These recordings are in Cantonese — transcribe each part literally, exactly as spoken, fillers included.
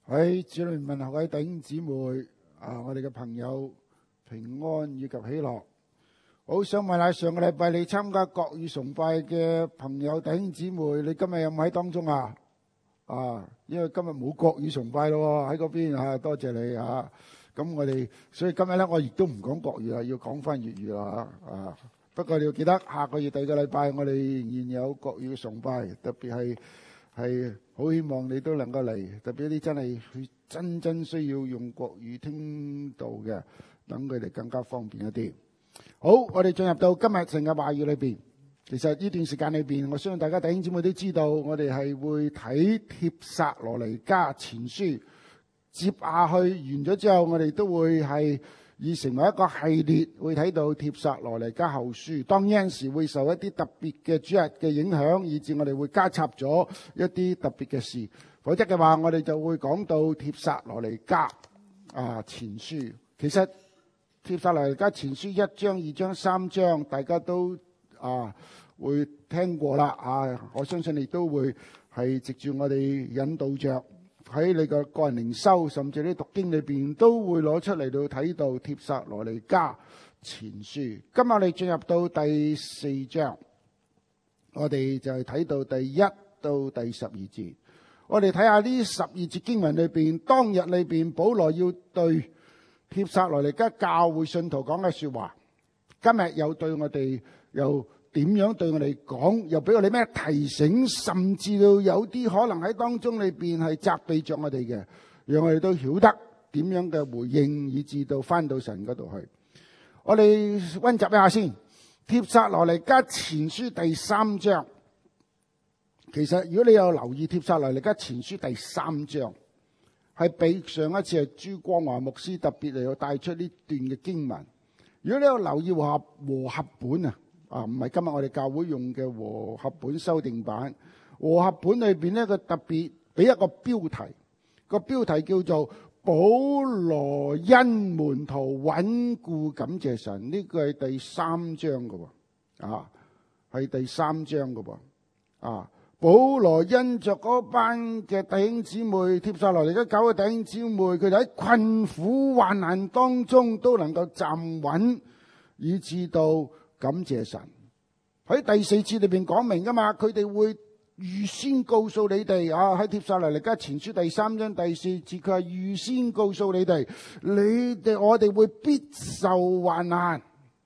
喺主裏問候各位弟兄姊妹啊，我哋嘅朋友平安以及喜樂。好想問下上個禮拜你參加國語崇拜嘅朋友弟兄姊妹，你今日有冇喺當中啊？啊，因為今日冇國語崇拜咯，喺嗰邊啊，多謝你啊。咁我哋所以今日咧，我亦都唔講國語啦，要講翻粵語啦啊。不過你要記得，下個月第二個禮拜我哋仍然有國語崇拜，特別係係好希望你都能夠嚟，特別啲真係真真需要用國語聽到嘅，等佢哋更加方便一啲。好，我哋進入到今日神嘅話語裏邊。其實呢段時間裏邊，我相信大家弟兄姊妹都知道，我哋係會睇帖撒羅尼迦前書。接下去完咗之後，我哋都會係以成為一個系列，會睇到帖撒羅尼迦後書。當然有時會受一啲特別嘅主日嘅影響，以致我哋會加插咗一啲特別嘅事。否則嘅話，我哋就會講到帖撒羅尼迦啊前書。其實帖撒羅尼迦前書一章、二章、三章，大家都啊會聽過啦啊！我相信你都會係藉住我哋引導着喺你個個人靈修，甚至啲讀經裏邊都會攞出嚟到睇到帖撒羅尼迦前書。今日我哋進入到第四章，我哋就係睇到第一到第十二節。我哋睇下呢十二節經文裏邊，當日裏邊保羅要對帖撒羅尼迦教會信徒講嘅說話，今日又對我哋又點樣對我哋講，又俾我哋咩提醒，甚至到有啲可能喺當中裏邊係責備着我哋嘅，讓我哋都曉得點樣嘅回應，以至到翻到神嗰度去。我哋溫習一下先，帖撒羅尼迦前書第三章。其實如果你有留意帖撒羅尼迦前書第三章，係比上一次係朱光華牧師特別嚟到帶出呢段嘅經文。如果你有留意和合和合本啊，啊唔係今日我哋教會用嘅和合本修訂版，和合本裏邊呢個特別俾一個標題，個標題叫做保羅因門徒穩固感謝神。呢個係第三章嘅喎，啊係第三章嘅喎，啊。保羅因着嗰班嘅弟兄姊妹，帖撒羅尼迦教嘅弟兄姊妹，佢哋喺困苦患難當中都能夠站穩，以至到感謝神。喺第四節裏邊講明噶嘛，佢哋會預先告訴你哋啊，喺帖撒羅尼迦前書第三章第四節，佢係預先告訴你哋，你哋我哋會必受患難。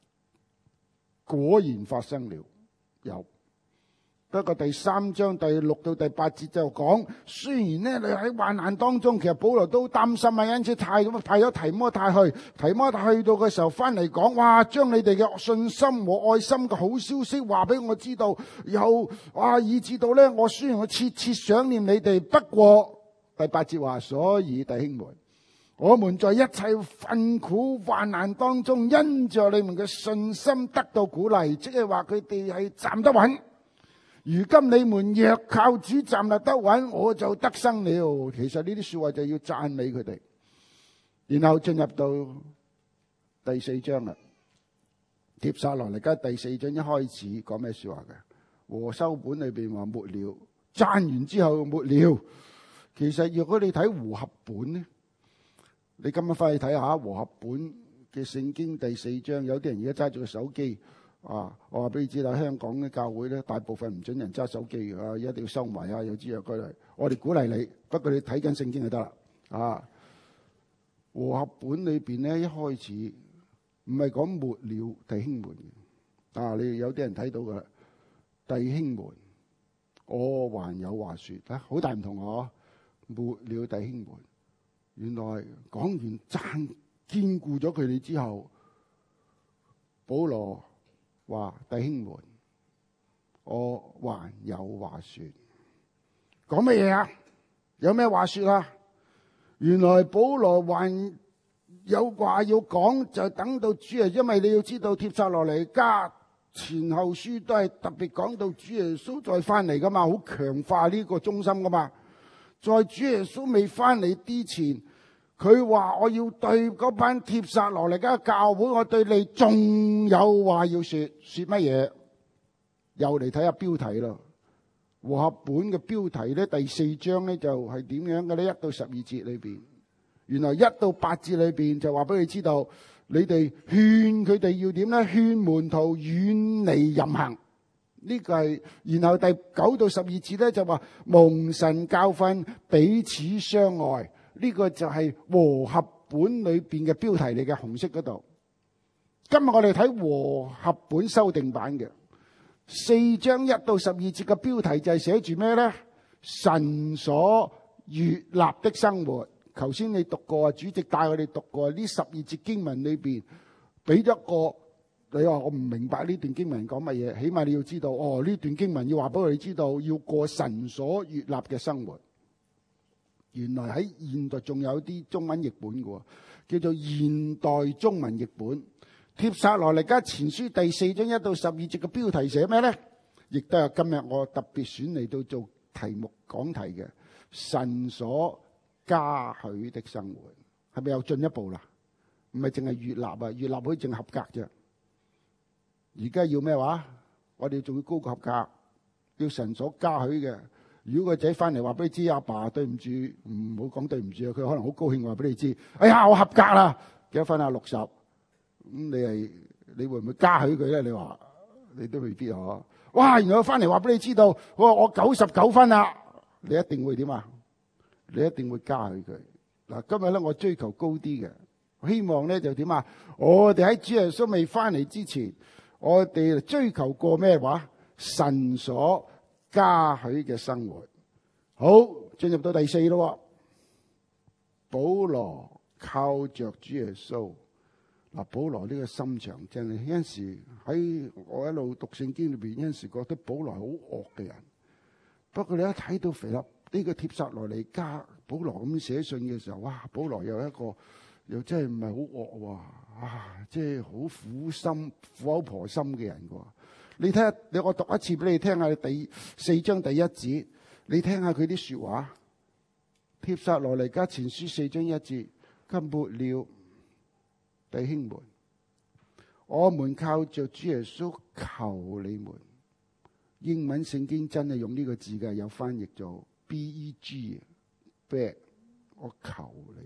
果然發生了，有。不過第三章第六到第八節就講，雖然咧你喺患難當中，其實保羅都擔心啊，因此太咁派咗提摩太去，提摩太去到嘅時候翻嚟講，哇，將你哋嘅信心和愛心嘅好消息話俾我知道，又哇以至到咧，我雖然我切切想念你哋，不過第八節話，所以弟兄們，我們在一切困苦患難當中，因着你們嘅信心得到鼓勵，即係話佢哋係站得穩。如今你們若靠主站立得穩，我就得生了。其實呢啲說話就要讚美佢哋。然後進入到第四章啦，帖撒羅尼迦第四章一開始講咩說話嘅？和修本裏邊話末了，讚完之後末了。其實如果你睇和合本呢，你今日翻去睇下和合本嘅聖經第四章，有啲人而家揸住個手機。啊！我話俾你知啦，香港嘅教會咧，大部分唔准人揸手機嘅，啊，一定要收埋啊，有支有據。我哋鼓勵你，不過你睇緊聖經就得啦。啊，和合本裏邊咧，一開始唔係講末了弟兄們，啊，你有啲人睇到噶，弟兄們，我還有話說，啊，好大唔同啊！末了弟兄們，原來講完讚堅固咗佢哋之後，保羅話弟兄們，我還有話說，講乜嘢啊？有咩話說啊？原來保羅還有話要講，就等到主耶穌，因為你要知道帖撒羅尼迦前後書都係特別講到主耶穌再翻嚟噶嘛，好強化呢個中心噶嘛。在主耶穌未翻嚟之前，佢話我要對嗰班帖撒羅尼迦教會，我對你仲有話要說，說乜嘢？又嚟睇下標題咯。 和合本嘅標題咧，第四章咧就係點樣嘅咧？一到十二節裏邊，原來一到八節裏邊就話俾你知道，你哋勸佢哋要點咧？勸門徒遠離淫行。呢個係，然後第九到十二節咧就話蒙神教訓，彼此相愛。呢個就係和合本裏邊嘅標題嚟嘅，紅色嗰度。今日我哋睇和合本修訂版嘅四章一到十二節嘅標題就係寫住咩咧？神所悅納的生活。頭先你讀過啊，主席帶我哋讀過呢十二節經文裏邊，俾一個你話我唔明白呢段經文講乜嘢，起碼你要知道哦，呢段經文要話俾我哋知道，要過神所悅納嘅生活。原來喺現代仲有啲中文譯本嘅，叫做現代中文譯本。帖撒羅尼迦前書第四章一到十二節嘅標題寫咩咧？亦都係今日我特別選嚟到做題目講題嘅，神所嘉許的生活，係咪有進一步啦？唔係淨係悅納啊，悅納可以淨合格啫。而家要咩話？我哋仲要高過合格，要神所嘉許嘅。如果個仔翻嚟話俾你知，阿爸對唔住，唔好講對唔住啊，佢可能好高興話俾你知，哎呀我合格啦，幾多分啊？六十。咁你係你會唔會嘉許佢咧？你話你都未必嗬。哇！原來我翻嚟話俾你知道，我話我九十九分啦，你一定會點啊？你一定會嘉許佢。嗱，今日咧我追求高啲嘅，希望咧就點啊？我哋喺主耶穌未翻嚟之前，我哋追求過咩話？神所嘉許嘅生活。好，進入到第四咯。保羅靠着主耶穌。嗱，保羅呢個心腸真係，有陣時喺我一路讀聖經裏邊，有陣時覺得保羅係好惡嘅人。不過你一睇到腓立呢個帖撒羅尼迦保羅咁寫信嘅時候，哇！保羅又一個又真係唔係好惡喎，啊！即係好苦心苦口婆心嘅人喎。你睇下，你我讀一次俾你聽下，第四章第一節，你聽下佢啲說話。帖撒羅尼迦前書四章一節，今末了。弟兄們，我們靠着主耶穌求你們。英文聖經真係用呢個字嘅，有翻譯做 B E G beg， 我求你，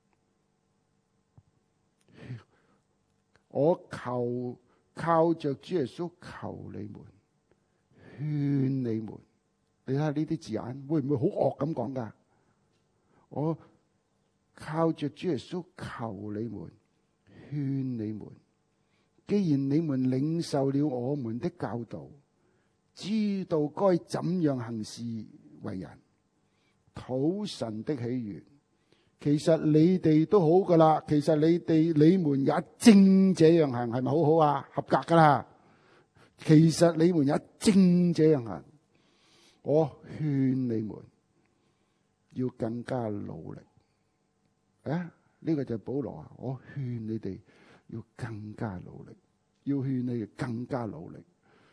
我求靠着主耶穌求你們，勸你們。你睇下呢啲字眼會唔會好惡咁講噶？我靠着主耶穌求你們。勸你們，既然你們領受了我們的教導，知道該怎樣行事為人，討神的喜悅，其實你哋都好噶啦。其實你哋你們也正這樣行，係咪好好啊？合格噶啦。其實你們也正這樣行，我勸你們要更加努力。啊！呢個就係保羅啊！我勸你哋要更加努力，要勸你哋更加努力。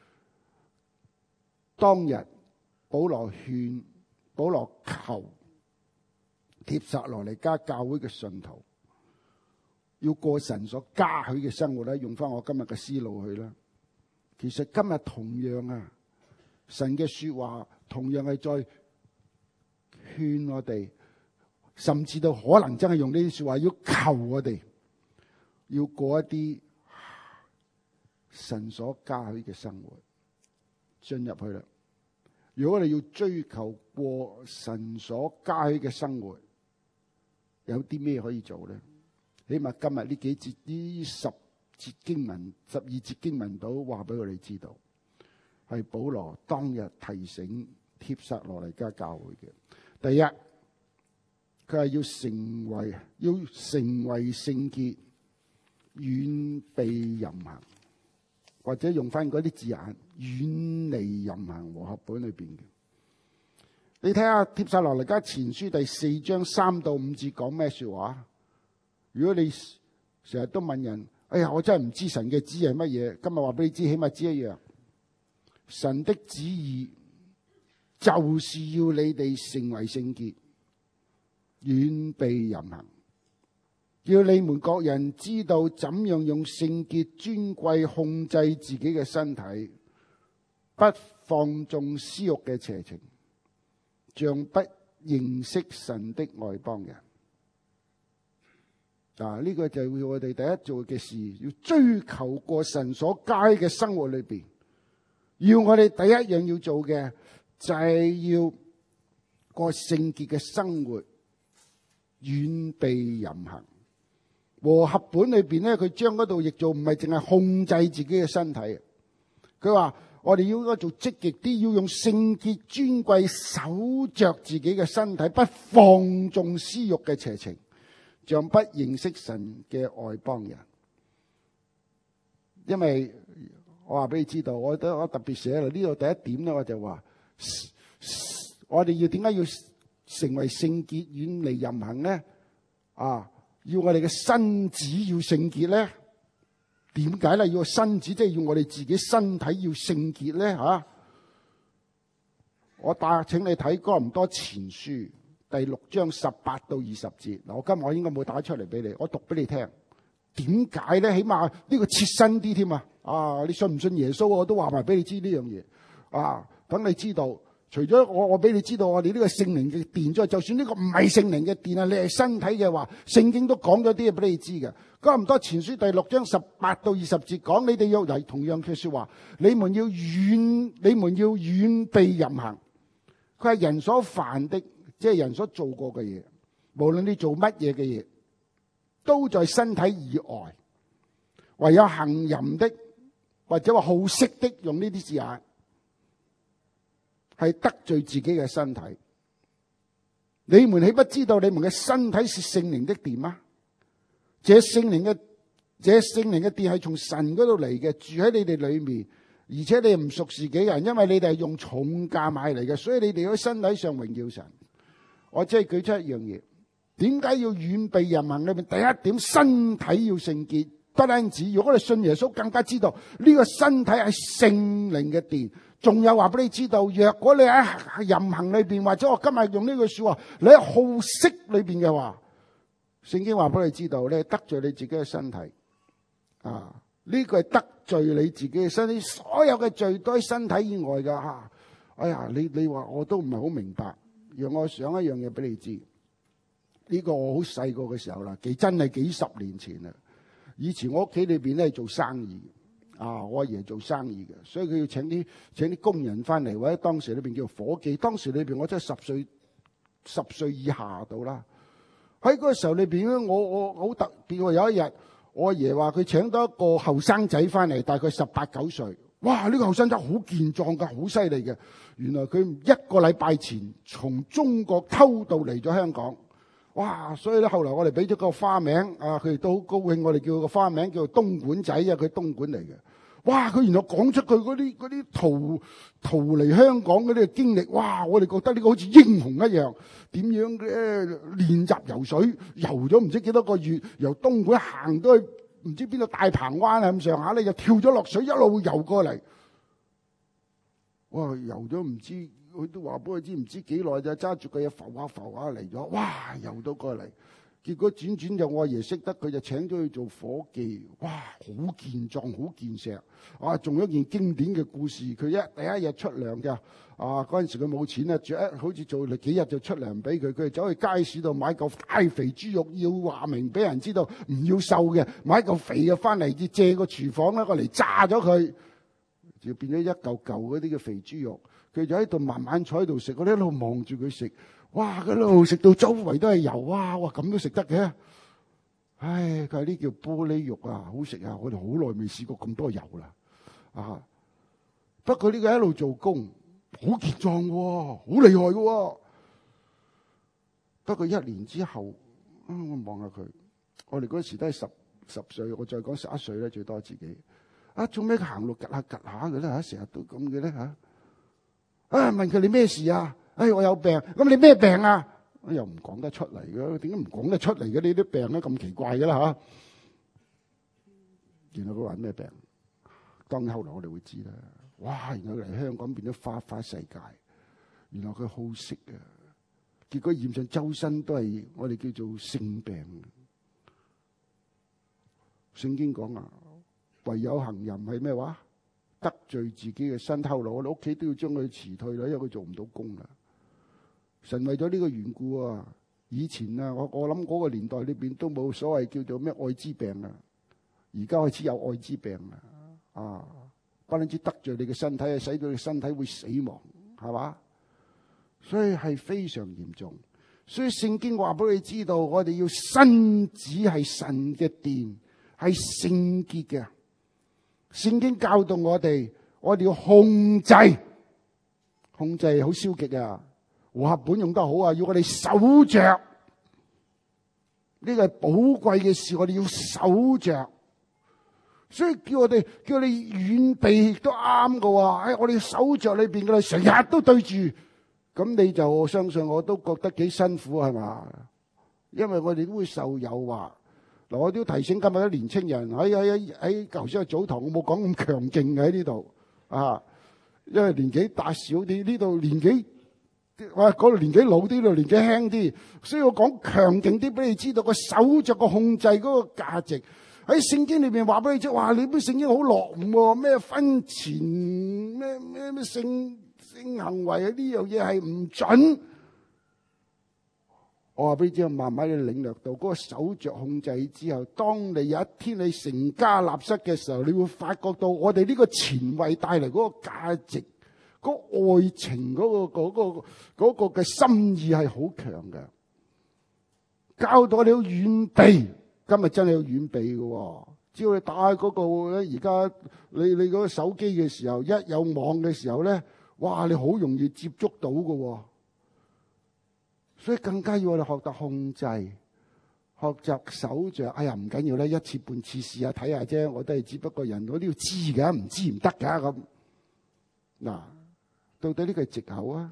當日保羅勸保羅求帖撒羅尼迦教會嘅信徒要過神所嘉許嘅生活咧，用翻我今日嘅思路去啦。其實今日同樣啊，神嘅說話同樣係在勸我哋。甚至到可能真係用呢啲說話要求我哋要過一啲神所嘉許嘅生活，進入去啦。如果你要追求過神所嘉許嘅生活，有啲咩可以做咧？起碼今日呢幾節呢十節經文、十二節經文都話俾我哋知道，係保羅當日提醒帖撒羅尼迦教會嘅。第一，佢係要成為要成為聖潔，遠避淫行，或者用翻嗰啲字眼，遠離淫行。和合本裏邊嘅，你睇下帖撒羅尼迦前書第四章三到五節講咩說話？如果你成日都問人，哎呀，我真係唔知神嘅旨意係乜嘢，今日話俾你知，起碼知一樣，神的旨意就是要你哋成為聖潔，遠避淫行，叫你們各人知道怎樣用聖潔尊貴控制自己嘅身體， 不放縱私欲嘅邪情，像不認識神的外邦人。啊！呢個就係我哋第一做嘅事，要追求過神所佳嘅生活裏邊。要我哋第一樣要做嘅就係要過聖潔嘅生活，遠避淫行。和合本裏邊咧，佢將嗰度譯做唔係淨係控制自己嘅身體。佢話我哋要應該做積極啲，要用聖潔尊貴守着自己嘅身體，不放縱私欲嘅邪情，像不認識神嘅外邦人。因為我話俾你知道，我都我特別寫啦，呢度第一點咧，我就話我哋要點解要成為聖潔遠離淫行咧？啊，要我哋嘅身子要聖潔咧？點解咧？要個身子即係要我哋自己身體要聖潔咧？吓，我帶請你睇哥林多前書第六章十八到二十節。嗱，我今日我應該冇打出嚟俾你，我讀俾你聽。點解咧？起碼呢個切身啲添啊！啊，你信唔信耶穌？我都話埋俾你知呢樣嘢啊！等你知道，除咗我，我俾你知道我哋呢個聖靈嘅殿之外，就算呢個唔係聖靈嘅殿啊，你係身體嘅話，聖經都講咗啲嘢俾你知嘅。哥林多前書第六章十八到二十節講，你哋要嚟同樣嘅說話，你們要遠，你們要遠避淫行。佢係人所犯的，即係人所做過嘅嘢，無論你做乜嘢嘅嘢，都在身體以外。唯有行淫的，或者話好色的，用呢啲字眼，係得罪自己嘅身體。你們豈不知道你們嘅身體是聖靈的殿嗎？這聖靈嘅這聖靈嘅殿係從神嗰度嚟嘅，住喺你哋裏面，而且你唔屬自己人，因為你哋係用重價買嚟嘅，所以你哋喺身體上榮耀神。我只係舉出一樣嘢，點解要遠避淫行？裏面第一點，身體要聖潔。不單止，如果你信耶穌，更加知道呢個身體係聖靈嘅殿。仲有話俾你知道，若果你喺淫行裏邊，或者我今日用呢句說話，你喺好色裏邊嘅話，聖經話俾你知道，你係得罪你自己嘅身體啊！呢個係得罪你自己嘅身體，所有嘅罪都喺身體以外噶吓。哎呀，你你話我都唔係好明白，讓我想一樣嘢俾你知。呢個我好細個嘅時候啦，幾真係幾十年前啦。以前我屋企裏邊咧做生意，啊，我阿爺做生意嘅，所以佢要請啲請啲工人翻嚟，或者當時裏邊叫伙計。當時裏邊我真係十歲十歲以下到啦。喺嗰個時候裏邊咧，我我好特別喎。有一日，我阿爺話佢請到一個後生仔翻嚟，大概十八九歲。哇！呢個後生仔好健壯噶，好犀利嘅。原來佢一個禮拜前從中國偷渡嚟咗香港。哇！所以咧，後來我哋俾咗個花名啊，佢哋都好高興。我哋叫個花名叫做東莞仔啊，佢東莞嚟嘅。哇！佢原來講出佢嗰啲嗰啲逃逃離香港嗰啲經歷。哇！我哋覺得呢個好似英雄一樣。點樣嘅練習游水，游咗唔知幾多個月，由東莞行到去唔知邊度大鵬灣啊咁上下咧，又跳咗落水，一路游過嚟。哇！游咗唔知。佢都話俾佢知唔知幾耐就揸住佢嘢浮下浮下嚟咗，哇！游到過嚟，結果轉轉就我阿爺識得佢，就請咗佢做伙計。哇！好健壯，好健碩啊！仲有一件經典嘅故事，佢一第一日出糧嘅啊，嗰陣時佢冇錢啊，住一好似做幾日就出糧俾佢，佢走去街市度買嚿大肥豬肉，要話明俾人知道唔要瘦嘅，買嚿肥嘅翻嚟，要借個廚房咧過嚟炸咗佢，就變咗一嚿嚿嗰啲嘅肥豬肉。佢就喺度慢慢坐喺度食，我哋一路望住佢食，哇！佢一路食到周圍都係油，哇！哇咁都食得嘅，唉！佢話呢叫玻璃肉啊，好食啊！我哋好耐未試過咁多油啦，啊！不過呢個一路做工，好健壯喎，好厲害嘅。不過一年之後，啊、我望下佢，我哋嗰時都係十十歲，我再講十一歲咧，最多自己。啊，做咩佢行路趌下趌下嘅咧？嚇，成日都咁嘅咧嚇。啊！問佢你咩事啊？哎，我有病。咁你咩病啊？又唔講得出嚟嘅，點解唔講得出嚟嘅？呢啲病咧咁奇怪嘅啦吓。然後佢話咩病？當然後來我哋會知啦。哇！然後嚟香港變咗花花世界。原來佢好色啊！結果驗上周身都係我哋叫做性病。聖經講啊，唯有行淫係咩話？ 得罪自己嘅身後路，我哋屋企都要將佢辭退啦，因為佢做唔到工啦。神為咗呢個緣故啊，以前啊，我我諗嗰個年代裏邊都冇所謂叫做咩愛滋病啊，而家開始有愛滋病啊，啊，不單止得罪你嘅身體啊，使到你身體會死亡，係嘛？所以係非常嚴重。所以聖經話俾你知道，我哋要身子係神嘅殿，係聖潔嘅。聖經教導我哋，我哋要控制，控制好消極啊！和合本用得好啊，要我哋守着，呢個係寶貴嘅事，我哋要守着。所以叫我哋叫你遠避都啱㗎喎。喺我哋守着裏邊嘅，成日都對住。咁你就我相信我都覺得幾辛苦係嘛？因為我哋都會受誘惑。嗱，我都要提醒今日啲年青人喺喺喺頭先嘅早堂，我冇講咁強勁嘅喺呢度啊，因為年紀大少啲，呢度年紀哇嗰度年紀老啲，呢度年紀輕啲，所以我講強勁啲俾你知道個守着個控制嗰個價值。喺聖經裏邊話俾你知，哇！你本聖經好落伍喎，咩婚前咩咩咩性性行為啊，呢樣嘢係唔準。我話俾你知，慢慢你領略到嗰個守着控制之後，當你有一天你成家立室嘅時候，你會發覺到我哋呢個前衛帶嚟嗰個價值、嗰個愛情、嗰個嗰個嗰個嘅心意係好強嘅。教導你要遠避。今日真係要遠避嘅，只要你打開嗰個咧，而家你你嗰個手機嘅時候，一有網嘅時候咧，哇！你好容易接觸到嘅，所以更加要我哋學得控制，學習守着。哎呀，唔緊要咧，一次半次試下睇下啫，我都係只不過人，我都要知噶，唔知唔得噶咁。嗱，到底呢個係藉口啊？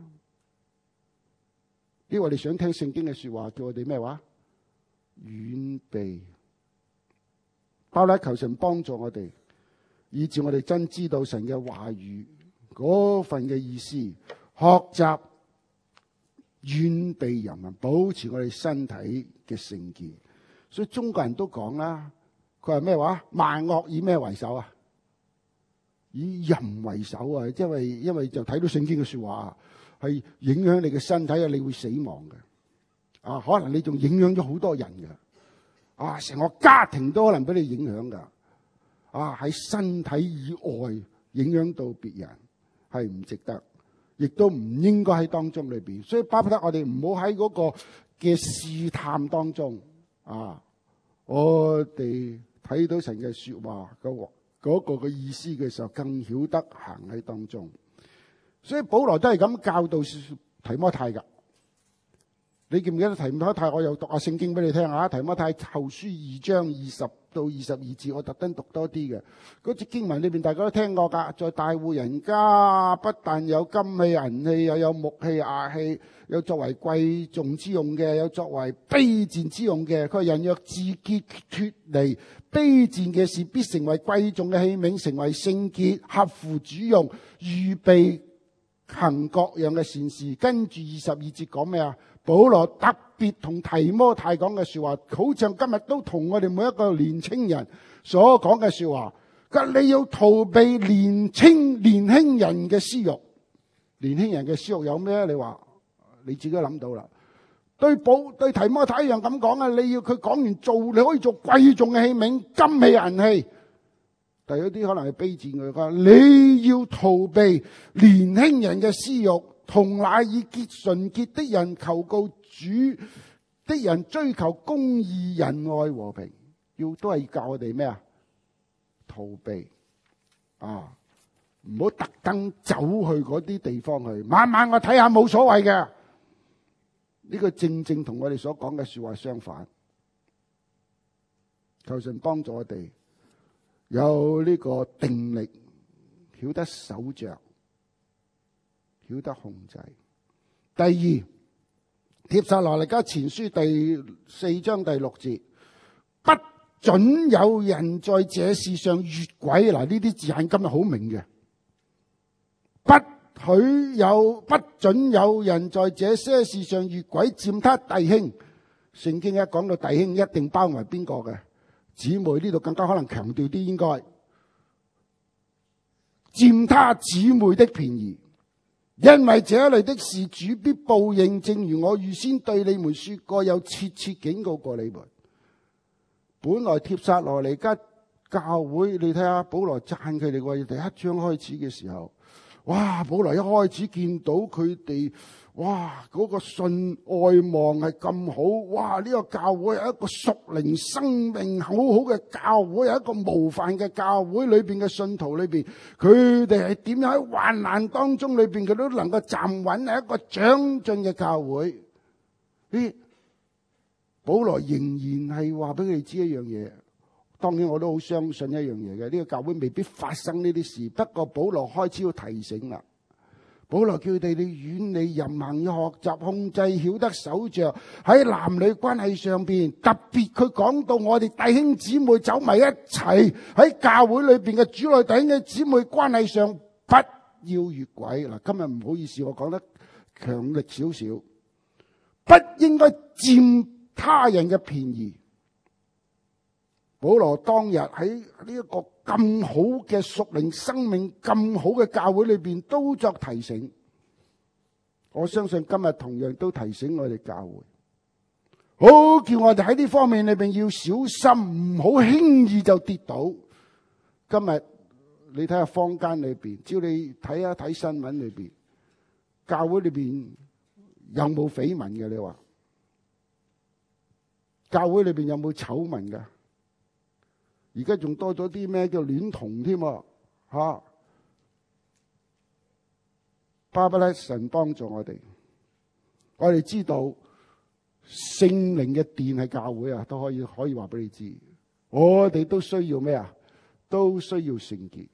因為我哋想聽聖經嘅說話，叫我哋咩話？遠避，包咧求神幫助我哋，以致我哋真知道神嘅話語嗰份嘅意思，學習遠避人民，保持我哋身體嘅聖潔。所以中國人都講啦，佢話咩話？萬惡以咩為首啊？以淫為首啊！因為因為就睇到聖經嘅說話，係影響你嘅身體啊，你會死亡嘅。啊，可能你仲影響咗好多人嘅，啊，成個家庭都可能俾你影響噶，啊，喺身體以外影響到別人，係唔值得，亦都唔應該喺當中裏邊。所以巴不得我哋唔好喺嗰個嘅試探當中，啊，我哋睇到神嘅說話嗰嗰個嘅意思嘅時候，更曉得行喺當中。所以保羅都係咁教導提摩太噶。你記唔記得提摩太？我又讀下聖經俾你聽下。提摩太後書二章二十到二十二節，我特登讀多啲嘅。嗰節經文裏邊，大家都聽過噶。在大戶人家，不但有金器銀器，又有木器瓦器，有作為貴重之用嘅，有作為卑賤之用嘅。佢話人若自潔脫離卑賤嘅事，必成為貴重嘅器皿，成為聖潔，合乎主用，預備行各樣嘅善事。跟住二十二節講咩啊？保羅特別同提摩太講嘅說話，好像今日都同我哋每一個年青人所講嘅說話。咁你要逃避年青年輕人嘅私欲。年輕人嘅私欲有咩？你話你自己諗到啦。對保對提摩太一樣咁講啊！你要佢講完做，你可以做貴重嘅器皿，金器銀器。但有啲可能係卑賤嘅，佢話你要逃避年輕人嘅私欲。同那以潔純潔的人求告主的人，追求公義、仁愛、和平，要都係教我哋咩啊？逃避啊！唔好特登走去嗰啲地方去，晚晚我睇下冇所謂嘅。呢個正正同我哋所講嘅說話相反。求神幫助我哋有呢個定力，曉得守着。曉得控制。第二，帖撒羅尼迦前書第四章第六節，不准有人在這事上越軌。嗱，呢啲字眼今日好明嘅，不許有不准有人在這些事上越軌，佔他弟兄。聖經一講到弟兄，一定包埋邊個嘅？姊妹呢度更加可能強調啲，應該佔他姊妹的便宜，因為這類的事主必報應，正如我預先對你們說過，又切切警告過你們。本來帖撒羅尼迦教會，你睇下保羅讚佢哋喎，第一章開始嘅時候，哇！保羅一開始見到佢哋，哇！嗰個信愛望係咁好，哇！呢個教會係一個屬靈生命好好嘅教會，係一個模範嘅教會，裏邊嘅信徒裏邊，佢哋係點樣喺患難當中裏邊，佢都能夠站穩，係一個長進嘅教會。咦？保羅仍然係話俾佢哋知一樣嘢。當然我都好相信一樣嘢嘅，呢個教會未必發生呢啲事。不過保羅開始要提醒啦。保羅叫佢哋你遠離淫行，要學習控制，曉得守着喺男女關係上邊。特別佢講到我哋弟兄姊妹走埋一齊喺教會裏邊嘅主內弟兄嘅姊妹關係上，不要越軌。嗱，今日唔好意思，我講得強力少少，不應該佔他人嘅便宜。保羅當日喺呢一個咁好嘅屬靈生命、咁好嘅教會裏邊，都作提醒。我相信今日同樣都提醒我哋教會，好叫我哋喺呢方面裏邊要小心，唔好輕易就跌倒。今日你睇下坊間裏邊，只要你睇一睇新聞裏邊，教會裏邊有冇緋聞嘅？你話教會裏邊有冇醜聞㗎？而家仲多咗啲咩叫戀童添啊！吓，巴不得神幫助我哋。我哋知道聖靈嘅殿係教會啊，都可以可以話俾你知。我哋都需要咩啊？都需要聖潔。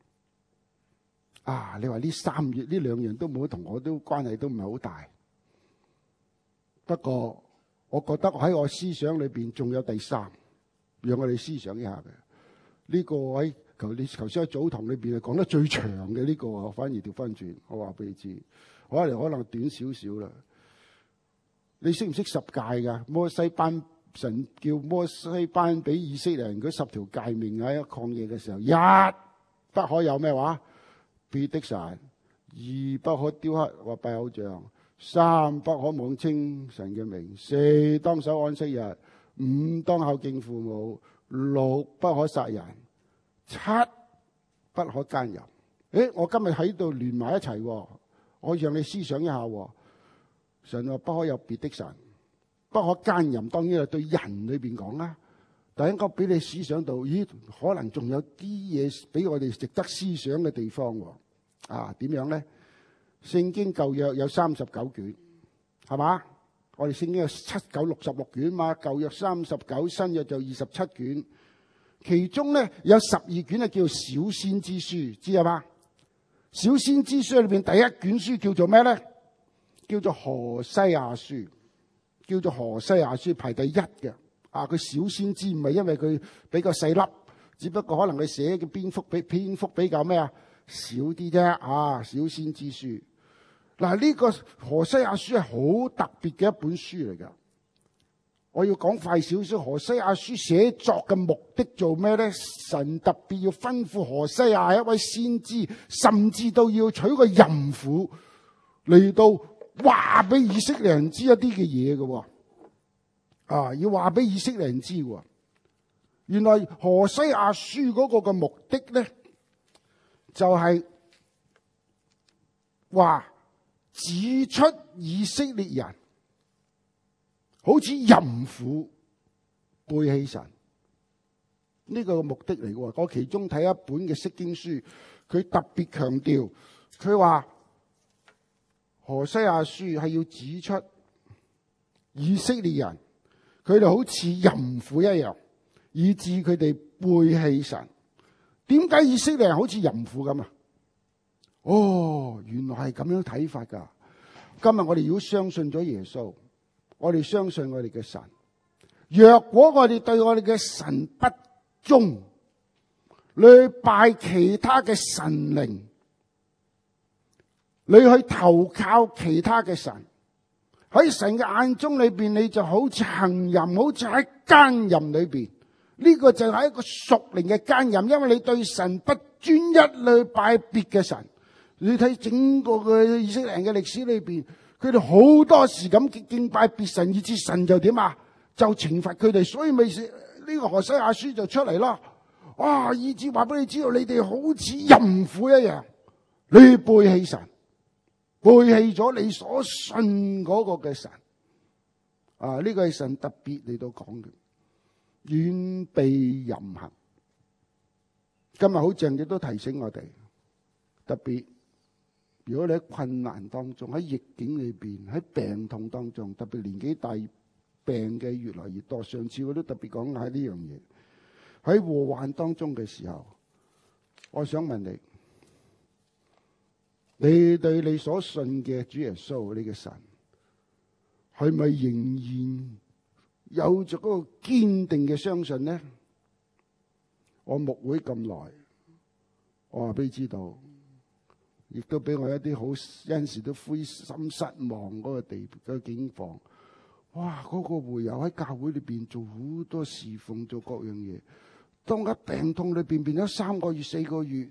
啊！你話呢三月呢兩樣都冇同我都關係都唔係好大。不過我覺得喺我思想裏邊仲有第三。讓我哋思想一下嘅呢個喺求你頭先喺早堂裏邊係講得最長嘅呢個啊，反而調翻轉，我話俾你知，可能可能短少少啦。你識唔識十誡噶？摩西班神叫摩西班俾以色列人嗰十條誡命喺曠野嘅時候，一不可有咩話別的神，二不可雕刻或拜偶像，三不可妄稱神嘅名，四當守安息日，五當孝敬父母，六不可殺人，七不可奸淫。誒，我今日喺度連埋一齊，我讓你思想一下。神話不可有別的神，不可奸淫，當然係對人裏邊講啦。但係應該俾你思想到，咦，可能仲有啲嘢俾我哋值得思想嘅地方。啊，點樣咧？聖經舊約有三十九卷，係嘛？我哋聖經有七九六十六卷嘛，舊約三十九，新約就二十七卷。其中咧有十二卷係叫做小先知書，知係嘛？小先知書裏邊第一卷書叫做咩咧？叫做何西阿書，叫做何西阿書排第一嘅。啊，佢小先知唔係因為佢比較細粒，只不過可能佢寫嘅篇幅比篇幅比較咩啊少啲啫。啊，小先知書。嗱，呢個何西阿書係好特別嘅一本書嚟噶。我要講快少少，何西阿書寫作嘅目的做咩咧？神特別要吩咐何西阿一位先知，甚至到要娶個淫婦嚟到話俾以色列人知一啲嘅嘢嘅。啊，要話俾以色列人知。原來何西阿書嗰個嘅目的咧，就係話指出以色列人好似淫婦背棄神，呢個目的嚟嘅。我其中睇一本嘅釋經書，佢特別強調，佢話何西阿書係要指出以色列人佢哋好似淫婦一樣，以致佢哋背棄神。點解以色列人好似淫婦咁啊？哦，原來係咁樣睇法噶。今日我哋如果相信咗耶穌，我哋相信我哋嘅神。若果我哋對我哋嘅神不忠，你去拜其他嘅神靈，你去投靠其他嘅神，喺神嘅眼中裏邊，你就好似行淫，好似喺奸淫裏邊。呢個就係一個屬靈嘅奸淫，因為你對神不專一去拜別嘅神。你睇整個嘅以色列人嘅歷史裏邊，佢哋好多時咁敬拜別神，以致神就點啊？就懲罰佢哋，所以咪呢個何西阿書就出嚟咯。哇！以致話俾你知道，你哋好似淫婦一樣，你背棄神，背棄咗你所信嗰個嘅神。啊！呢個係神特別嚟到講嘅，遠避淫行。今日好正，亦都提醒我哋，特別如果你喺困難當中，喺逆境裏邊，喺病痛當中，特別年紀大病嘅越來越多。上次我都特別講下呢樣嘢。喺禍患當中嘅時候，我想問你，你對你所信嘅主耶穌，你嘅神，係咪仍然有着嗰個堅定嘅相信呢？我牧會咁耐，我話俾你知道，亦都俾我一啲好有陣時都灰心失望嗰個地嗰個境況。哇！嗰個會友喺教會裏邊做好多侍奉，做各樣嘢。當喺病痛裏邊變咗三個月、四個月，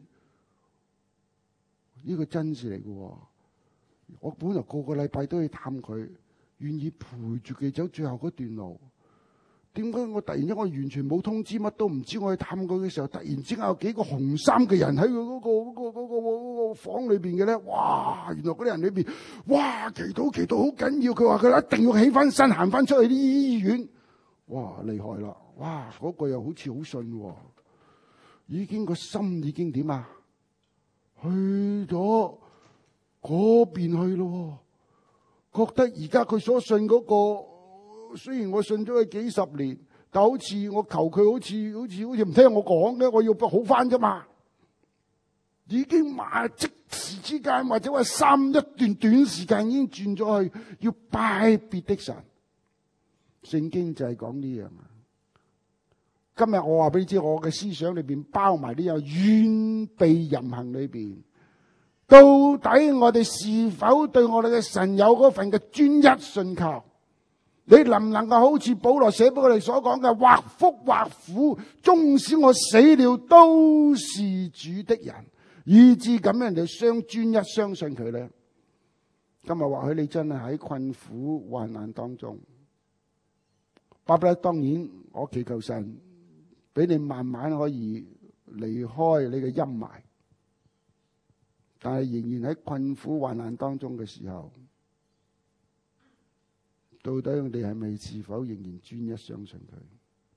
呢個真事嚟嘅。我本來個個禮拜都去探佢，願意陪住佢走最後嗰段路。點解我突然間我完全冇通知，乜都唔知？我去探佢嘅時候，突然之間有幾個紅衫嘅人喺佢嗰個嗰個嗰個嗰個房裏邊嘅咧。哇！原來嗰啲人裏邊，哇！祈禱祈禱好緊要。佢話佢一定要起翻身，行翻出去啲醫院。哇！厲害啦！哇！嗰個又好似好信喎，已經個心已經點啊？去咗嗰邊去咯。覺得而家佢所信嗰個。雖然我信咗佢幾十年，但好似我求佢，好似好似好似唔聽我講嘅，我要好翻啫嘛。已經話即時之間，或者話三一段短時間已經轉咗去要拜別的神。聖經就係講呢樣啊。今日我話俾你知，我嘅思想裏邊包埋呢樣遠避淫行裏邊，到底我哋是否對我哋嘅神有嗰份嘅專一信靠？你能唔能夠好似保羅寫俾我哋所講嘅，或福或苦，縱使我死了，都是主的人，以致咁人哋相專一相信佢咧？今日或許你真係喺困苦患難當中，巴不得當然我祈求神俾你慢慢可以離開你嘅陰霾，但係仍然喺困苦患難當中嘅時候，到底我哋係咪是否仍然專一相信佢，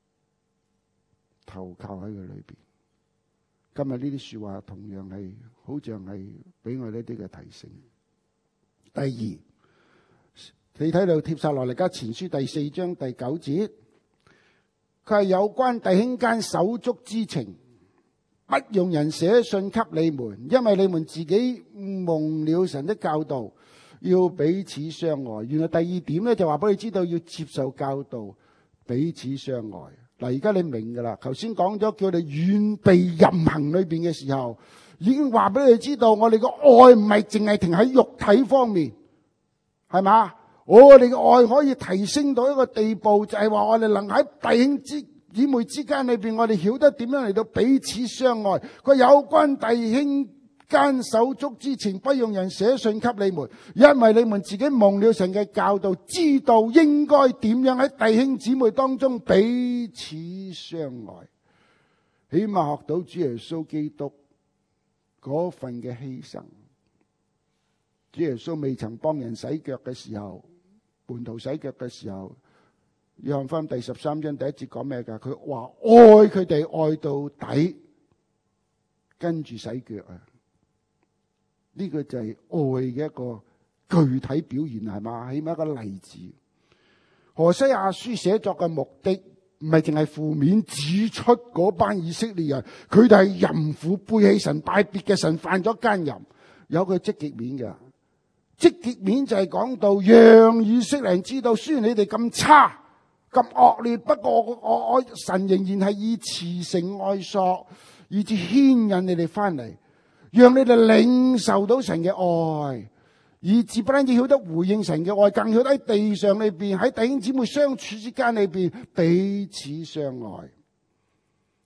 投靠喺佢裏邊？今日呢啲說話同樣係好像係俾我呢啲嘅提醒。第二，你睇到帖撒羅尼迦前書第四章第九節，佢係有關弟兄間手足之情，不用人寫信給你們，因為你們自己蒙了神的教導，要彼此相愛。原來第二點咧就話俾你知道，要接受教導，彼此相愛。嗱，而家你明噶啦。頭先講咗叫你遠避淫行裏邊嘅時候，已經話俾你知道，我哋個愛唔係淨係停喺肉體方面，係嘛？我哋嘅愛可以提升到一個地步，就係話我哋能喺弟兄之姊妹之間裏邊，我哋曉得點樣嚟到彼此相愛。佢有關弟兄間手足之情，不用人寫信給你們，因為你們自己蒙了神嘅教導，知道應該點樣喺弟兄姊妹當中彼此相愛。起碼學到主耶穌基督嗰份嘅犧牲。主耶穌未曾幫人洗腳嘅時候，門徒洗腳嘅時候，約翰福音第十三章第一節講咩噶？佢話愛佢哋愛到底，跟住洗腳啊！呢個就係愛嘅一個具體表現，係嘛？起碼一個例子。何西阿書寫作嘅目的唔係淨係負面指出嗰班以色列人，佢哋係淫婦，背棄神，拜別嘅神，犯咗奸淫。有個積極面嘅，積極面就係講到讓以色列人知道，雖然你哋咁差咁惡劣，不過我我我神仍然係以慈繩愛索，以至牽引你哋翻嚟。讓你哋領受到神嘅愛，以至不單止曉得回應神嘅愛，更曉得喺地上裏邊，喺弟兄姊妹相處之間裏邊彼此相愛。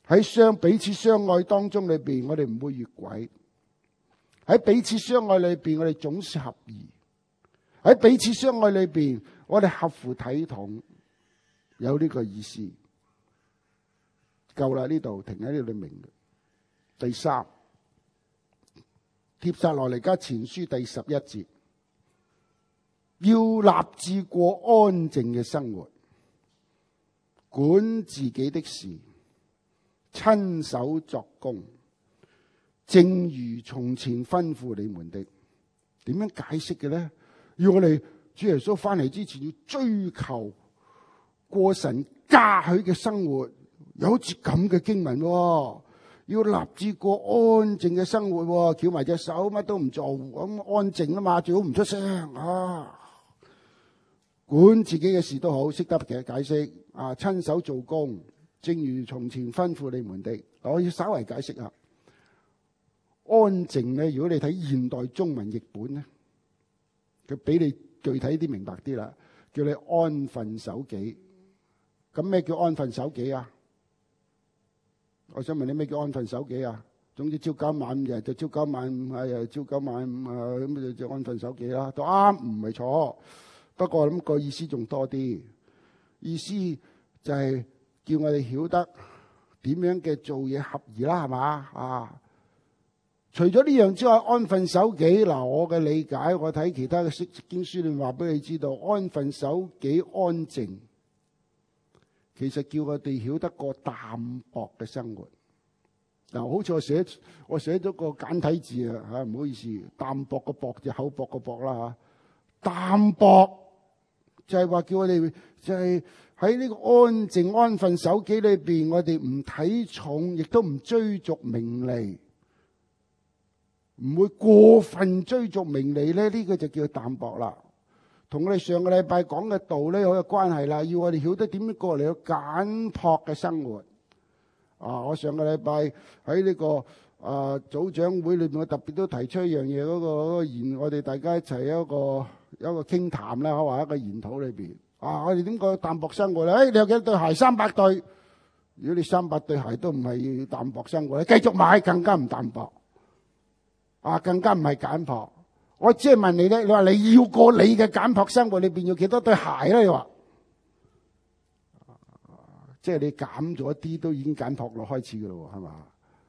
喺相彼此相愛當中裏邊，我哋唔會越軌；喺彼此相愛裏邊，我哋總是合宜；喺彼此相愛裏邊，我哋合乎體統，有呢個意思。夠啦，呢度停喺呢度你明嘅。第三，帖撒羅尼迦前書第十一節，要立志過安靜嘅生活，管自己的事，親手作工，正如從前吩咐你們的。點樣解釋嘅咧？要我哋主耶穌翻嚟之前要追求過神嘉許嘅生活，有好似咁嘅經文，要立志過安靜嘅生活，翹埋隻手乜都唔做，咁安靜啊嘛，最好唔出聲啊。管自己嘅事都好，識得嘅解釋啊，親手做工，正如從前吩咐你們的。我要稍微解釋下安靜咧。如果你睇現代中文譯本咧，佢俾你具體啲明白啲啦，叫你安分守己。咁咩叫安分守己啊？我想問你咩叫安分守己啊？總之朝九晚五日就朝九晚五，係朝九晚五啊，咁就就安分守己啦，都啱，唔係錯。不過我諗個意思仲多啲，意思就係叫我哋曉得點樣嘅做嘢合宜啦，係嘛啊？除咗呢樣之外，安分守己嗱，我嘅理解，我睇其他嘅釋經書裏話俾你知道，安分守己安靜，其實叫我哋曉得過淡薄嘅生活。嗱，好似我寫我寫咗個簡體字啊，吓，唔好意思，淡薄個薄就厚薄個薄啦吓，淡薄。就係話叫我哋，就係喺呢個安靜安分守己裏邊，我哋唔睇重，亦都唔追逐名利，唔會過分追逐名利咧。呢個就叫淡薄啦。同我哋上個禮拜講嘅道咧好有關係啦。要我哋曉得點樣過嚟有簡樸嘅生活。啊，我上個禮拜喺呢個啊組長會裏邊，我特別都提出一樣嘢，嗰個嗰個研，我哋大家一齊一個。有一個傾談啦，可話一個研討裏邊啊，我哋點過淡薄生活咧？誒、哎，你有幾多對鞋？三百對。如果你三百對鞋都唔係淡薄生活咧，繼續買更加唔淡薄啊，更加唔係簡樸。我只係問你咧，你話你要過你嘅簡樸生活裏邊要幾多對鞋咧？你話，即係你減咗啲都已經簡樸落開始噶咯，係嘛？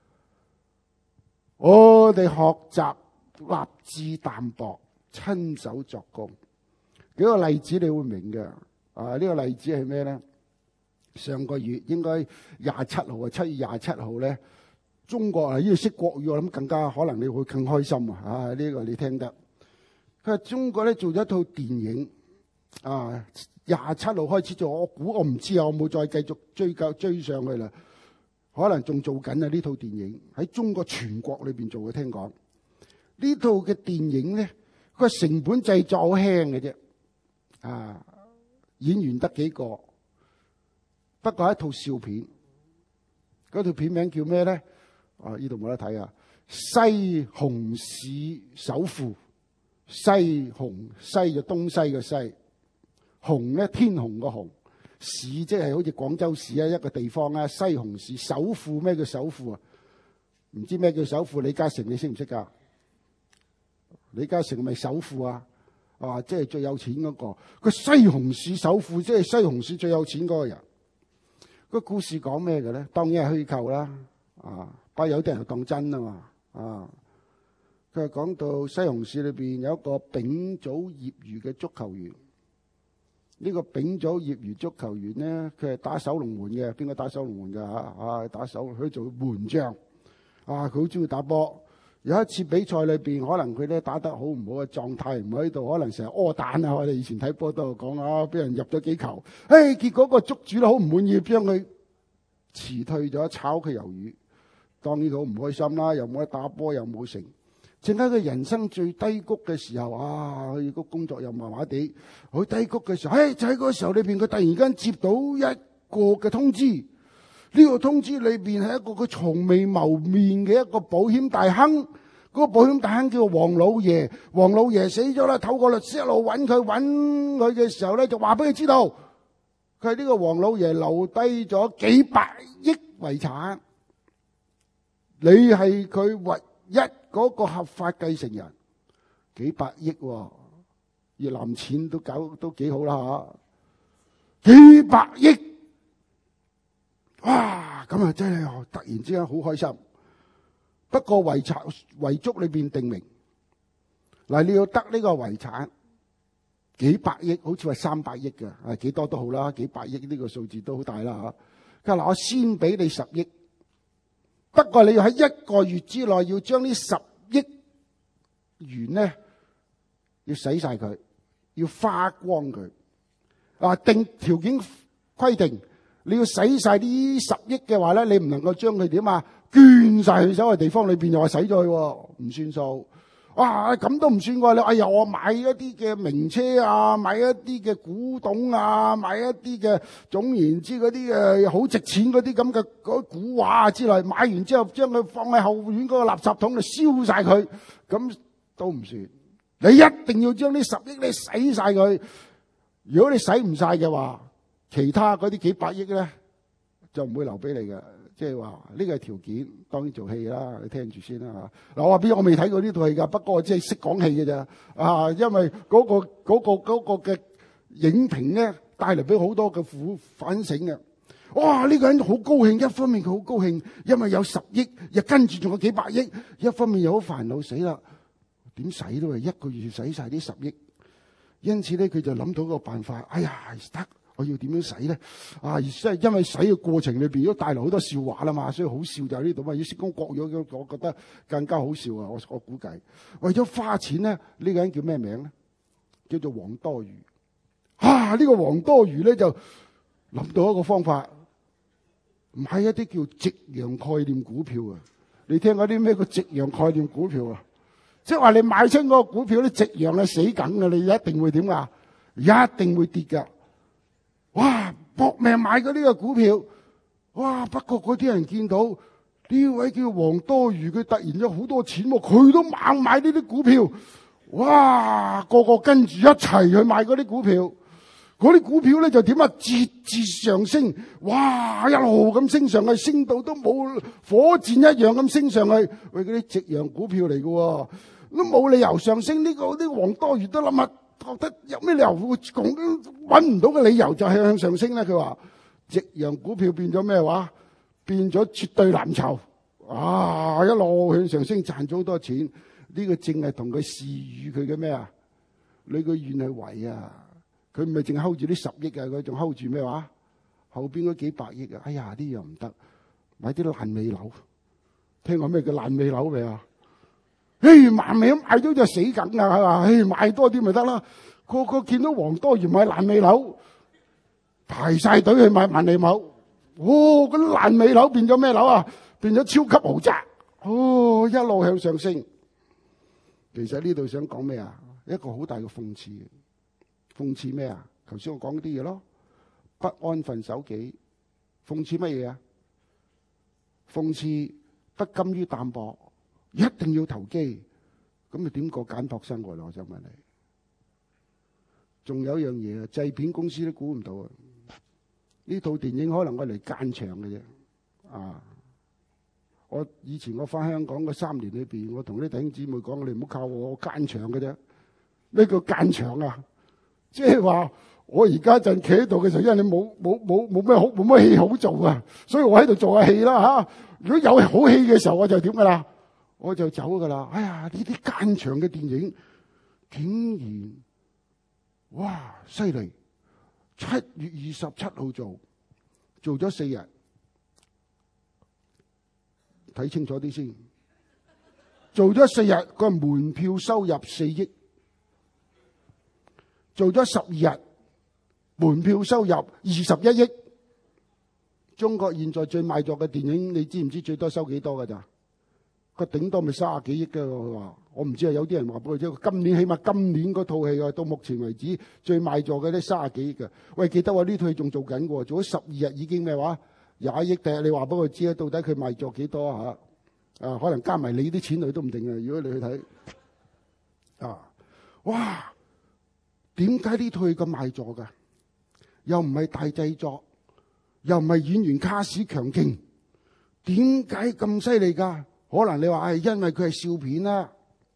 我哋學習立志淡薄。親手作工，幾個例子你會明嘅。啊，呢個例子係咩咧？上個月應該廿七號啊，七月廿七號咧，中國啊，呢度識國語，我諗更加可能你會更開心啊！啊，呢個你聽得。佢話中國咧做咗一套電影，啊，廿七號開始做，我估我唔知啊，我冇再繼續追究追上去啦。可能仲做緊啊！呢套電影喺中國全國裏邊做嘅，聽講呢套嘅電影咧。個成本製作好輕嘅啫，啊，演員得幾個，不過係一套笑片。嗰套片名叫咩咧？啊，呢度冇得睇啊！西紅柿首富，西紅西就東西嘅西，紅咧天紅個紅，市即係好似廣州市啊一個地方啊。西紅柿首富，咩叫首富啊？唔知咩叫首富？李嘉誠你識唔識噶？李嘉誠係咪首富啊？啊，即係最有錢嗰個。個西紅柿首富，即係西紅柿最有錢嗰個人。個故事講咩嘅咧？當然係虛構啦。啊，不過有啲人係當真啊嘛。啊，佢係講到西紅柿裏邊有一個丙組業餘嘅足球員。呢個丙組業餘足球員咧，佢係打守龍門嘅。邊個打守龍門㗎？嚇啊，打守佢做門將。啊，佢好中意打波。有一次比賽裏邊，可能佢咧打得好唔好嘅狀態唔喺度，可能成日屙蛋啊！我哋以前睇波都講啊，俾人入咗幾球，誒，結果個足主都好唔滿意，將佢辭退咗，炒佢魷魚。當然好唔開心啦，又冇得打波，又冇成。正喺佢人生最低谷嘅時候啊，佢個工作又麻麻地，佢低谷嘅時候，誒，就喺嗰個時候裏邊，佢突然間接到一個嘅通知。呢個通知裏邊係一個佢從未謀面嘅一個保險大亨，嗰個保險大亨叫黃老爺。黃老爺死咗啦，透過律師一路揾佢，揾佢嘅時候咧，就話俾佢知道，佢係呢個黃老爺留低咗幾百億遺產，你係佢唯一嗰個合法繼承人，幾百億喎，越南錢都搞都幾好啦嚇，幾百億，哇！咁啊真係突然之間好開心。不過遺產遺囑裏邊定明，嗱，你要得呢個遺產幾百億，好似話三百億嘅，啊幾多都好啦，幾百億呢個數字都好大啦嚇。佢話嗱，我先俾你十億，不過你要喺一個月之內要將呢十億元咧要使晒佢，要花光佢。啊，定條件規定，你要使晒呢十億嘅話咧，你唔能夠將佢點啊捐晒去所有地方裏邊，又話使咗去，唔算數。哇，咁都唔算喎！你哎呀，我買一啲嘅名車啊，買一啲嘅古董啊，買一啲嘅總言之嗰啲嘅好值錢嗰啲咁嘅嗰啲古畫啊之類，買完之後將佢放喺後院嗰個垃圾桶度燒晒佢，咁都唔算。你一定要將呢十億你使晒佢。如果你使唔晒嘅話，其他嗰啲幾百億咧就唔會留俾你嘅。即係話呢個係條件，當然做戲啦，你聽住先啦嚇。嗱，我話俾我未睇過呢套戲㗎，不過我只係識講戲嘅咋啊，因為嗰個嗰個嗰個嘅影評咧帶嚟俾好多嘅苦反省嘅。哇！呢個人好高興，一方面佢好高興，因為有十億，又跟住仲有幾百億；一方面又好煩惱，死啦，點使都係一個月使晒啲十億。因此咧，佢就諗到個辦法。哎呀，得！我要點樣使咧？啊，即係因為使嘅過程裏邊都帶來好多笑話啦嘛，所以好笑就喺呢度嘛。要識講國語，我覺得更加好笑啊！我我估計為咗花錢咧，呢、呢個人叫咩名咧？叫做黃多魚。啊！呢、呢個黃多魚咧就諗到一個方法，買一啲叫夕陽概念股票啊！你聽過啲咩叫夕陽概念股票啊？即係話你買親嗰個股票咧，夕陽係死梗嘅，你一定會點啊？一定會跌噶。哇！搏命買嗰呢個股票，哇！不過嗰啲人見到呢位叫黃多魚，佢突然有好多錢，佢都猛買呢啲股票，哇！個個跟住一齊去買嗰啲股票，嗰啲股票咧就點啊？節節上升，哇！一路咁升上去，升到都冇火箭一樣咁升上去，喂，嗰啲夕陽股票嚟嘅，都冇理由上升。呢個呢個黃多魚都諗下。覺得有咩理由會講揾唔到嘅理由就係向上升咧？佢話夕陽股票變咗咩話？變咗絕對藍籌啊！一路向上升，賺咗好多錢。呢、這個正係同佢示予佢嘅咩啊？你個願係為啊！佢唔係淨係 hold 住啲十億啊，佢仲 hold 住咩話？後邊嗰幾百億啊！哎呀，呢樣唔得，買啲爛尾樓。聽過咩叫爛尾樓未啊？誒，萬尾買咗就死梗啊！係嘛？誒，買多啲咪得啦。個個見到黃多魚買爛尾樓，排晒隊去買爛尾樓。哦，嗰啲爛尾樓變咗咩樓啊？變咗超級豪宅。哦，一路向上升。其實呢度想講咩啊？一個好大嘅諷刺。諷刺咩啊？頭先我講嗰啲嘢咯，不安分守己。諷刺乜嘢啊？諷刺不甘於淡薄。一定要投機，咁你點過簡樸生活咯？我想問你，仲有一樣嘢啊，製片公司都估唔到啊！呢套電影可能我嚟間場嘅啫。啊，我以前我翻香港嘅三年裏邊，我同啲弟兄姊妹講，你唔好靠我，我間場嘅啫。咩叫間場啊？即係話我而家陣企喺度嘅時候，因為你冇冇冇冇咩好冇乜戲好做啊，所以我喺度做下戲啦吓。如果有好戲嘅時候，我就點噶啦？我就走噶啦！哎呀，呢啲間場嘅電影竟然哇犀利！七月二十七號做，做咗四日，睇清楚啲先。做咗四日，個門票收入四億；做咗十二日，門票收入二十一億。中國現在最賣座嘅電影，你知唔知最多收幾多噶咋？個頂多咪卅幾億嘅，佢話我唔知啊。有啲人話俾佢知，今年起碼今年嗰套戲啊，到目前為止最賣座嘅咧卅幾億嘅。喂，記得話呢套戲仲做緊嘅，做咗十二日已經咩話廿億。第日你話俾佢知啊，到底佢賣座幾多啊？吓啊，可能加埋你啲錢佢都唔定啊。如果你去睇啊，哇，點解呢套戲咁賣座噶？又唔係大製作，又唔係演員卡士強勁， 點解咁犀利噶？可能你話係因為佢係笑片啦。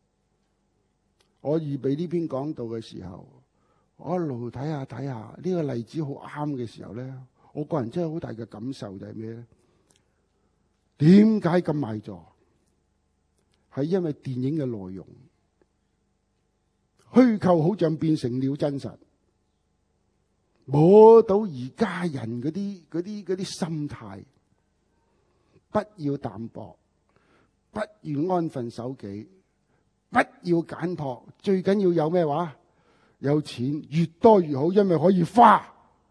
我預備呢篇講道嘅時候，我一路睇下睇下呢個例子好啱嘅時候咧，我個人真係好大嘅感受就係咩咧？點解咁賣座？係因為電影嘅內容虛構，好像變成了真實，摸到而家人嗰啲嗰啲嗰啲心態。不要淡薄，不要安分守己，不要簡樸，最緊要有咩話？有錢，越多越好，因為可以花。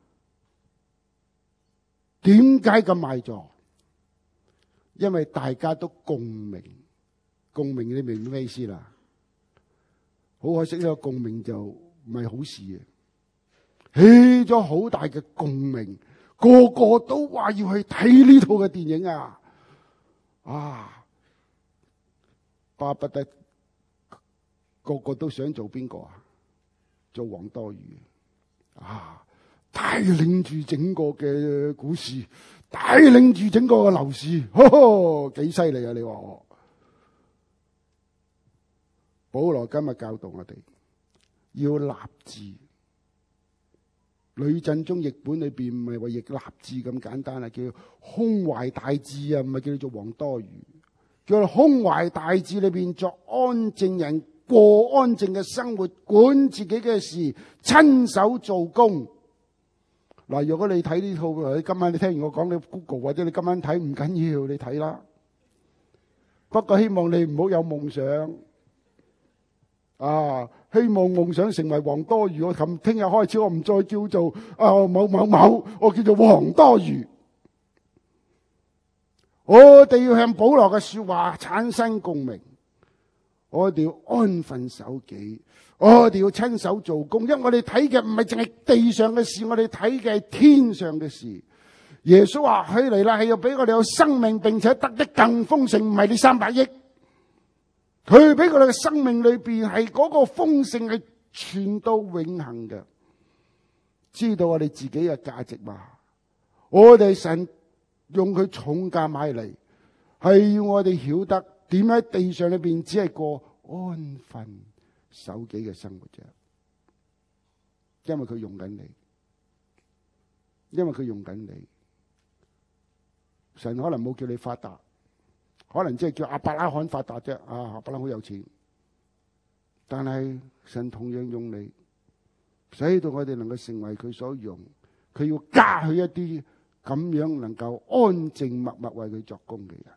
點解咁賣座？因為大家都共鳴，共鳴你明咩意思啦？好可惜呢個共鳴就唔係好事嘅，起咗好大嘅共鳴，個個都話要去睇呢套嘅電影啊！啊，巴不得個個都想做邊個啊？做王多魚啊！帶領住整個嘅股市，帶領住整個嘅樓市，呵呵，幾犀利啊！你話我，保羅今日教導我哋要立志。呂振中譯本裏邊唔係話譯立志咁簡單啊，叫胸懷大志啊，唔係叫你做王多魚，叫做胸懷大志裏邊作安靜人，過安靜嘅生活，管自己嘅事，親手做工。嗱，如果你睇呢套，你今晚你聽完我講，你 Google 或者你今晚睇唔緊要，你睇啦。不過希望你唔好有夢想啊！希望夢想成為王多魚。我琴聽日開始，我唔再叫做啊某某某，我叫做王多魚。我哋要向保羅嘅說話產生共鳴，我哋要安分守己，我哋要親手做工。因為我哋睇嘅唔係淨係地上嘅事，我哋睇嘅係天上嘅事。耶穌話佢嚟啦，係要俾我哋有生命，並且得的更豐盛，唔係呢三百億。佢俾我哋嘅生命裏邊係嗰個豐盛係傳到永恆嘅。知道我哋自己嘅價值嘛？我哋神用佢重價買嚟，係要我哋曉得點喺地上裏邊只係過安分守己嘅生活啫。因為佢用緊你，因為佢用緊你。神可能冇叫你發達。可能即係叫亞伯拉罕發達啫，啊，亞伯拉罕好有錢，但係神同樣用你，使到我哋能夠成為佢所用，佢要加佢一啲咁樣能夠安靜默默為佢作工嘅人。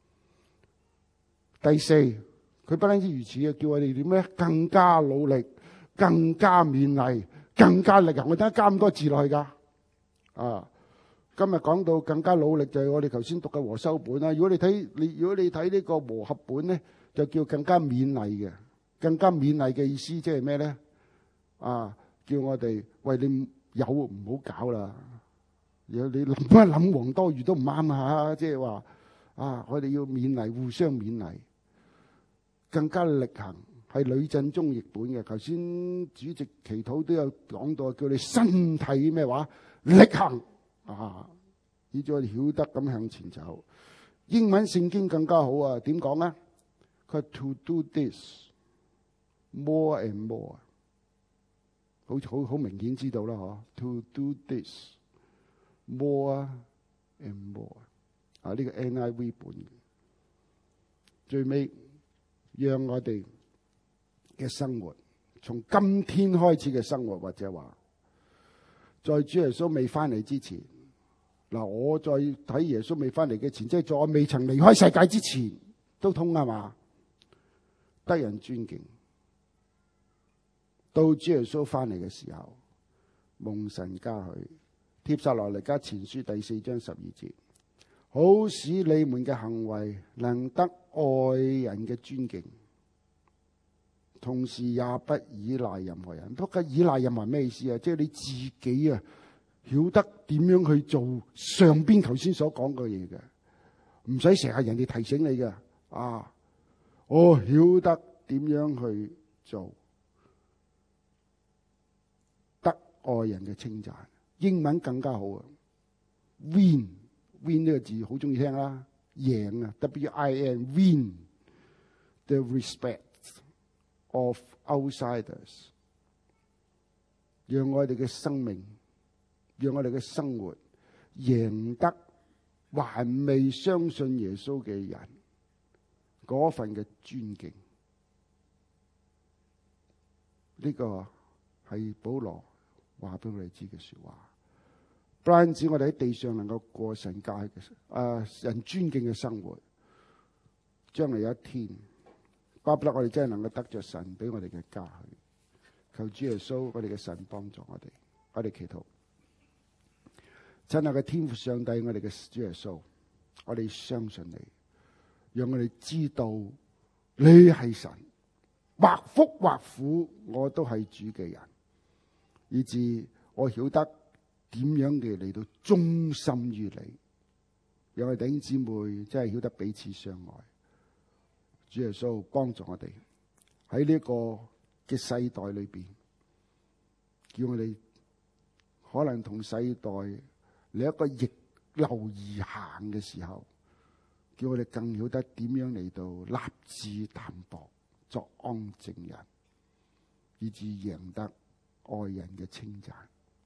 第四，佢不單止如此啊，叫我哋點咧？更加努力，更加勉勵，更加力行。我點解加咁多字落去噶？啊！今日講到更加努力，就係我哋頭先讀嘅和修本啦。如果你睇你如果你睇呢個和合本咧，就叫更加勉勵嘅。更加勉勵嘅意思即係咩咧？啊，叫我哋喂，你有唔好搞啦。如果你諗一諗王多魚都唔啱啊，即係話啊，我哋要勉勵，互相勉勵，更加力行。係呂振中譯本嘅。頭先主席祈禱都有講到，叫你身體咩話力行。啊！以致我哋曉得咁向前走。英文聖經更加好啊！點講啊？佢 to do this more and more， 好好好明顯知道啦，嗬 ？To do this more and more 啊！呢個 N I V 本最尾讓我哋嘅生活，從今天開始嘅生活，或者話在主耶穌未翻嚟之前。嗱，我再睇耶穌未翻嚟嘅前，即係在我未曾離開世界之前，都通啊嘛，得人尊敬。到主耶穌翻嚟嘅時候，蒙神嘉許。帖撒羅尼迦前書第四章十二節，好使你們嘅行為能得愛人嘅尊敬，同時也不依賴任何人。不過依賴任何人咩意思啊？即係你自己啊。曉得點樣去做上邊頭先所講嘅嘢嘅，唔使成日人哋提醒你嘅啊！我曉得點樣去做，得愛人嘅稱讚。英文更加好啊 ，win win 呢個字好中意聽啦， 贏啊 ，W I N win the respect of outsiders， 讓我哋嘅生命，讓我哋嘅生活贏得還未相信耶穌嘅人嗰份嘅尊敬。呢個係保羅話俾我哋知嘅說話。不單止我哋喺地上能夠過神界嘅啊人尊敬嘅生活，將來有一天，巴不得我哋真係能夠得着神俾我哋嘅家去。求主耶穌，我哋嘅神幫助我哋，我哋祈禱。親愛嘅天父上帝，我哋嘅主耶穌，我哋相信你，讓我哋知道你係神，或福或苦，我都係主嘅人，以致我曉得點樣嘅嚟到忠心於你，讓我哋弟兄姊妹真係曉得彼此相愛。主耶穌幫助我哋喺呢個嘅世代裏邊，叫我哋可能同世代嚟一個逆流而行嘅時候，叫我哋更曉得點樣嚟到立志淡薄，作安靜人，以致贏得愛人嘅稱讚。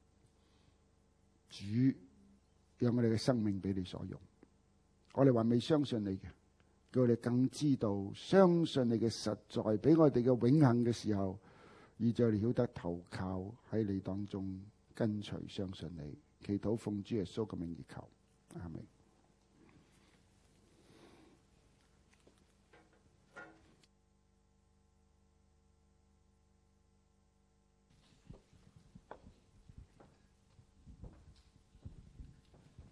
主，讓我哋嘅生命俾你所用。我哋還未相信你嘅，叫我哋更知道相信你嘅實在，俾我哋嘅永恆嘅時候，以致我哋曉得投靠喺你當中，跟隨相信你。祈禱奉主耶穌嘅名而求，阿們。